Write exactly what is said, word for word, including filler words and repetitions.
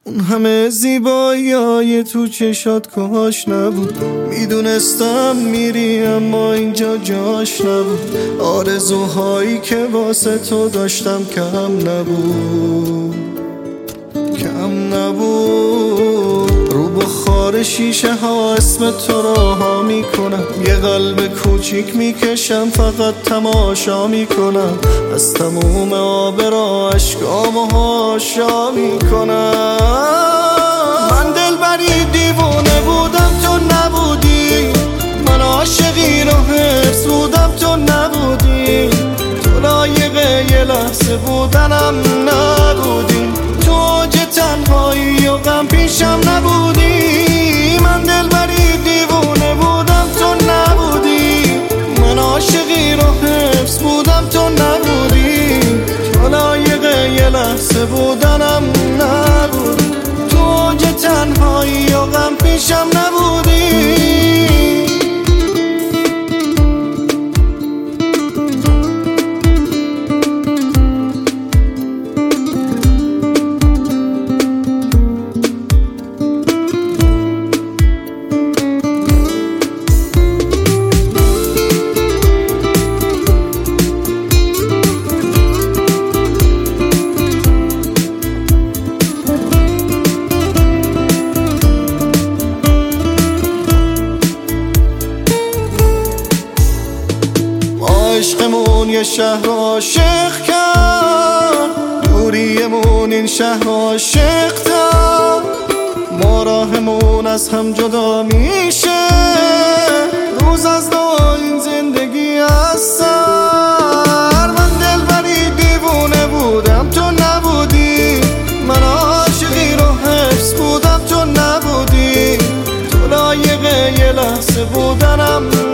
اون همه زیبایی تو چشات کاش نبود. میدونستم میری اما اینجا جاش نبود. آرزوهایی که واسه تو داشتم کم نبود، کم نبود. رو بخار شیشه ها اسم تو راها میکنم، یه قلب کوچیک میکشم فقط تماشا میکنم. از تموم آب را اشکامو هاشا میکنم. من دلبری دیوونه بودم تو نبودی، من عاشقی رو حفظ بودم تو نبودی. تو لایق یه لحظه بودنم نبودی، تو اوج تنهایی و غم پیشم نبودی. من دلبری دیوونه بودم تو نبودی، من عاشقی رو حفظ بودم تو نبودی. تو لایق یه لحظه بودنم نبودی، تو اوج تنهایی و غم پیشم نبودی. عشقمون یه شهر عاشق کرد، دوریمون این شهر عاشق کرد. ما راهمون از هم جدا میشه، روز از نو این زندگی از سر. من دلبری دیوونه بودم تو نبودی، من عاشقی رو حفظ بودم تو نبودی. تو لایق یه لحظه بودنم